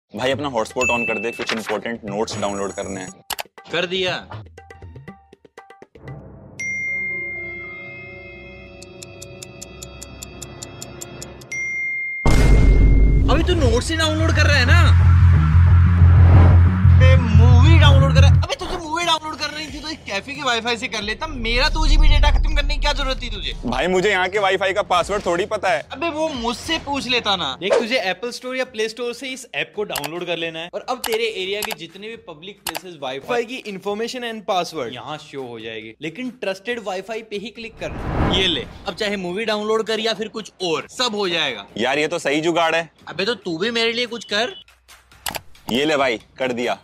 भाई अपना hotspot on कर दे, कुछ इंपॉर्टेंट नोट्स डाउनलोड करने हैं। कर दिया। अभी तू नोट्स ही डाउनलोड कर रहा है ना? मूवी डाउनलोड कर रहा है? अबे तुझे मूवी डाउनलोड कर रही थी तो एक कैफे के वाईफाई से कर लेता। मेरा 2 GB डेटा खत्म करने की क्या जरूरत थी तुझे? भाई मुझे यहाँ के वाईफाई का पासवर्ड थोड़ी पता है। अबे वो मुझसे पूछ लेता ना। देख, तुझे एप्पल स्टोर या प्ले स्टोर से इस ऐप को डाउनलोड कर लेना है और अब तेरे एरिया के जितने भी पब्लिक प्लेसेस वाईफाई की इंफॉर्मेशन एंड पासवर्ड यहाँ शो हो जाएगी, लेकिन ट्रस्टेड वाईफाई पे ही क्लिक करना। ये ले, अब चाहे मूवी डाउनलोड कर या फिर कुछ और, सब हो जाएगा। यार ये तो सही जुगाड़ है। अबे तो तू भी मेरे लिए कुछ कर। ये ले भाई, कर दिया।